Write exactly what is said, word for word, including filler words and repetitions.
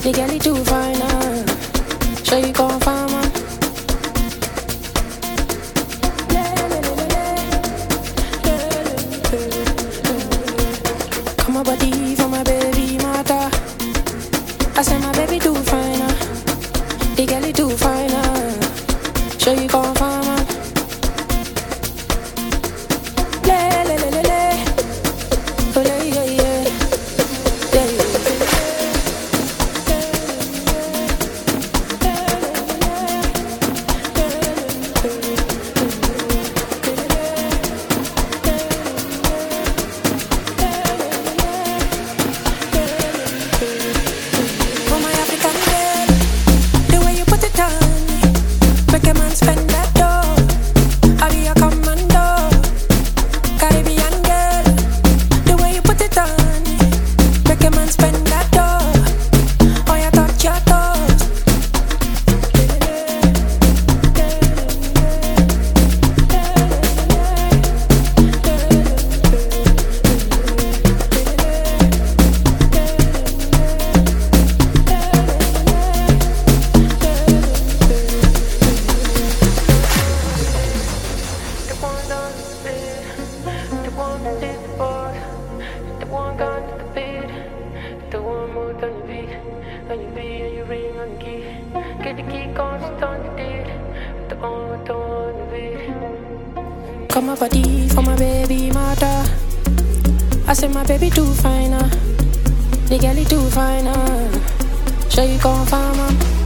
The girl is too fine, uh. Sure you gon' find one. Come my body for my baby mother. I say my baby too fine, uh. The girl is too fine, uh. Sure you gon' find one. Le le le le le. Oh yeah yeah yeah. Yeah yeah. For my African girl, the way you put it on me, make a man spend that dough. I be a commando, Caribbean girl. The way you put it on me, make a man spend that dough. Oh, you touch your toes. The one on the bed, the one that did the board, the one gone to the bed, the one moved on your beat, on your beat and your ring on the key. Get the key constant on the deed, the one with the one on the bed. Come my body for my baby mother. I say my baby too fine, uh. The girl is too fine, uh. Sure you gon' find one.